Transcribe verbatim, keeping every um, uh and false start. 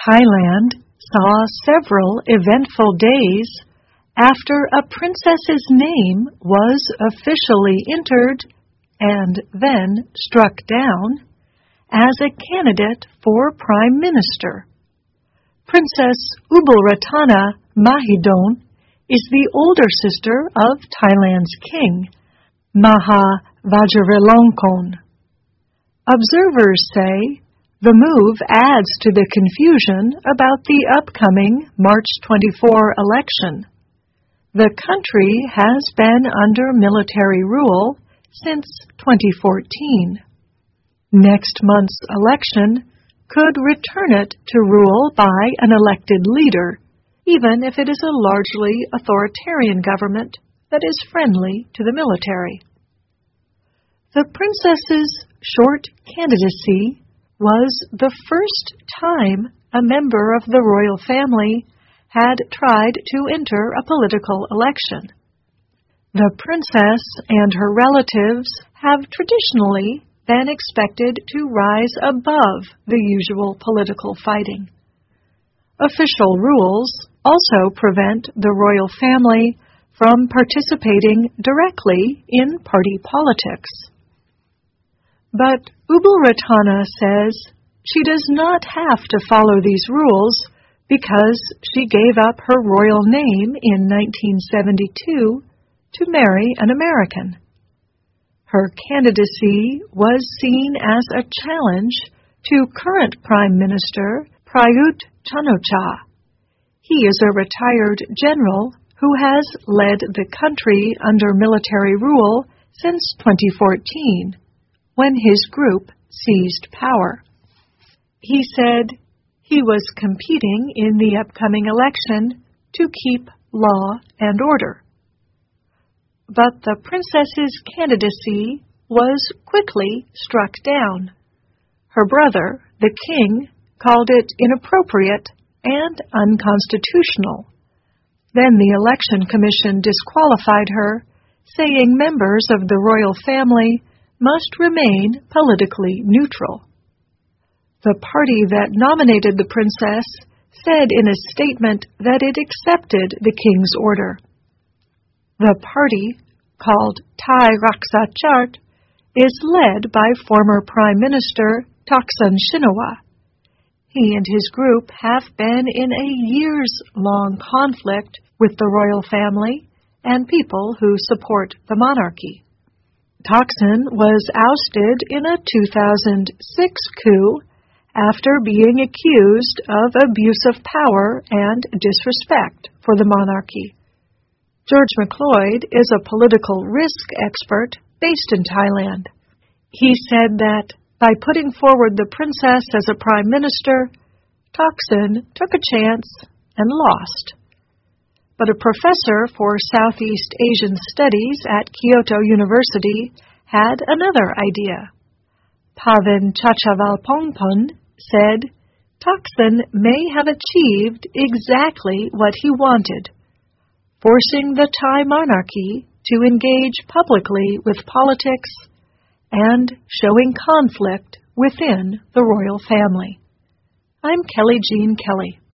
Thailand saw several eventful days after a princess's name was officially entered and then struck down as a candidate for Prime Minister. Princess Ubulratana Mahidol is the older sister of Thailand's king, Maha Vajiralongkorn. Observers say the move adds to the confusion about the upcoming March twenty-fourth election. The country has been under military rule since twenty fourteen. Next month's election could return it to rule by an elected leader, even if it is a largely authoritarian government that is friendly to the military. The princess's short candidacy was the first time a member of the royal family had tried to enter a political election. The princess and her relatives have traditionally been expected to rise above the usual political fighting. Official rules also prevent the royal family from participating directly in party politics. But Ubulratana says she does not have to follow these rules because she gave up her royal name in nineteen seventy-two to marry an American. Her candidacy was seen as a challenge to current Prime Minister Prayut Chan-o-cha. He is a retired general who has led the country under military rule since twenty fourteen, when his group seized power. He said he was competing in the upcoming election to keep law and order. But the princess's candidacy was quickly struck down. Her brother, the king, called it inappropriate and unconstitutional. Then the election commission disqualified her, saying members of the royal family must remain politically neutral. The party that nominated the princess said in a statement that it accepted the king's order. The party, called Thai Raksa Chart, is led by former Prime Minister Thaksin Shinawatra. He and his group have been in a years-long conflict with the royal family and people who support the monarchy. Thaksin was ousted in a two thousand six coup after being accused of abuse of power and disrespect for the monarchy. George McLeod is a political risk expert based in Thailand. He said that by putting forward the princess as a prime minister, Thaksin took a chance and lost. But a professor for Southeast Asian Studies at Kyoto University had another idea. Pavan Chachavalpongpun said Thaksin may have achieved exactly what he wanted, forcing the Thai monarchy to engage publicly with politics and showing conflict within the royal family. I'm Kelly Jean Kelly.